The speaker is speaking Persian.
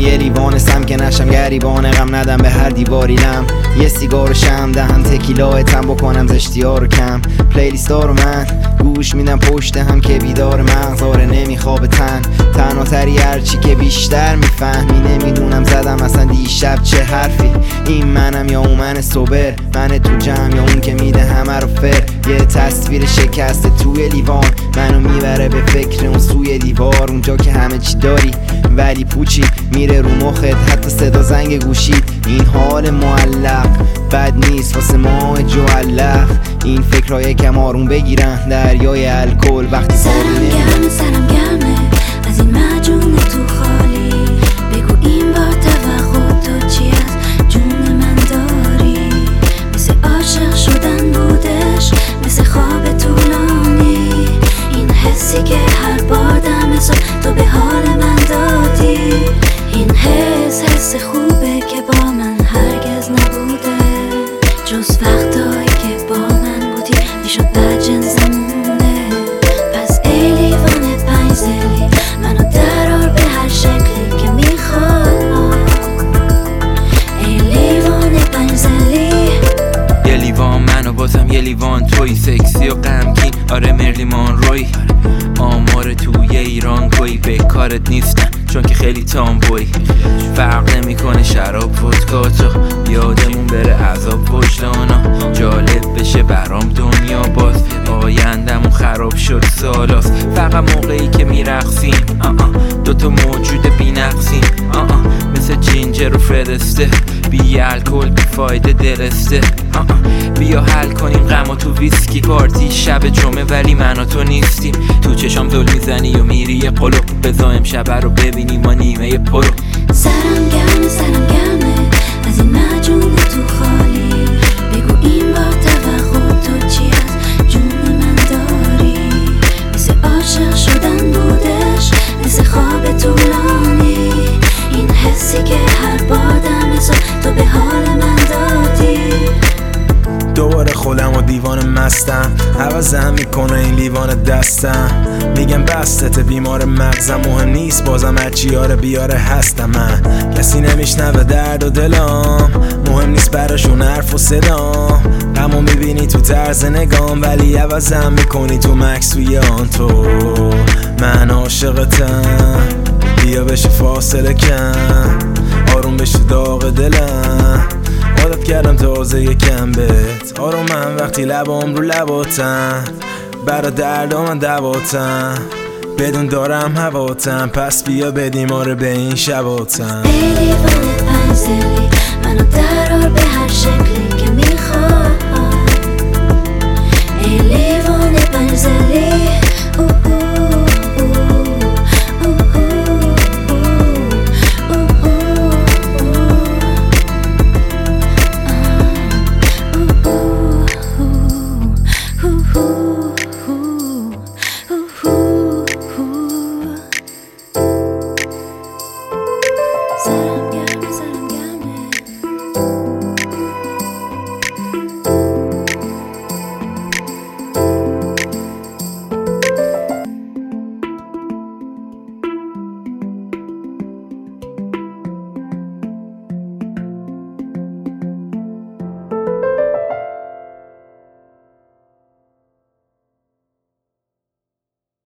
یه لیوانستم که نشم گریبان غم ندم به هر دیواریلم. یه سیگار شم دهن تکیلا تم بکنم زشتی‌ها رو کم. پلیلیستا رو من گوش میدم پشت هم که بیدار مغزاره نمیخواب تنها تری هرچی که بیشتر میفهمی. نمیدونم زدم اصلا دیشب چه حرفی. این منم یا اون من صبر، من تو جمع یا اون که میده همه رو فر. یه تصویر شکسته توی لیوان منو میبره به فکر اون سوی دیوار، اونجا که همه چی داری ولی پوچی میره رو مخت، حتی صدا زنگ گوشید. این حال معلق بد نیست واسه ما جوالق. این فکرهای کم آروم بگیرن دریای الکل وقتی سرم گرمه از این مجون تو خالی. بگو این بار توقع تو چی از جون من داری؟ مثل عاشق شدن بودش، مثل خواب طولانی. این حسی که هر بار دم صبح تو به حال من دادی. این حس خوبه که با من هرگز نبوده، جز وقتایی که با من بودی میشد بدجنسمونه. پس ای لیوان پنج‌زلی منو درار به هر شکلی که میخواد. ای لیوان پنج‌زلی یه لیوان من و بازم یه لیوان توی، سکسی و غمگین آره مرلیمان روی. آمار توی ایران کوی به کارت نیستن چون که خیلی تامبوی. فرق نمیکنه شراب ودکا تو یادمون بره عذاب وجدانا. جالب بشه برام دنیا باز آیندمون خراب شد سالاست. فقط موقعی که میرقصیم دوتا موجود بی نقصیم مثل جینجر و فرسته، بی الکل بی فایده دلسته. بیا حل کنیم غم تو ویسکی پارتی شب جمعه ولی من و تو نیستیم. تو چشام زل میزنی و میری یه قلو، بزا امشب رو ببینیم ما نیمه پرو. سرم گرمه از این مجون تو خالی. بگو این بار توقع تو چی از جون من داری؟ مثل عاشق شدن بودش، مثل خواب طولانی. این حسی که هر بار دم صبح تو به حال من دادی. دوباره خودم و دیوان مستم عوضم میکنه این لیوان دستم. میگم بستت بیمار مغزم مهم نیست بازم هرچی یاره بیاره هستم. من کسی نمیشنوه درد و دلام، مهم نیست براشون حرف و صدام. غمو میبینی تو طرز نگام ولی عوضم میکنی تو مکس توی آن تو. من عاشقتم بیا بشه فاصله کم، آروم بشه داغ دلم. عادت کردم تازه یکم بهت آرومم وقتی لبام رو لباتم. برا دردا من دواتم بدون دارم هواتم. پس بیا بدیم آره به این شباتم. ای لیوان پنج‌زلی منو درار به هر شکلی که میخواد. ای لیوان پنج‌زلی سرم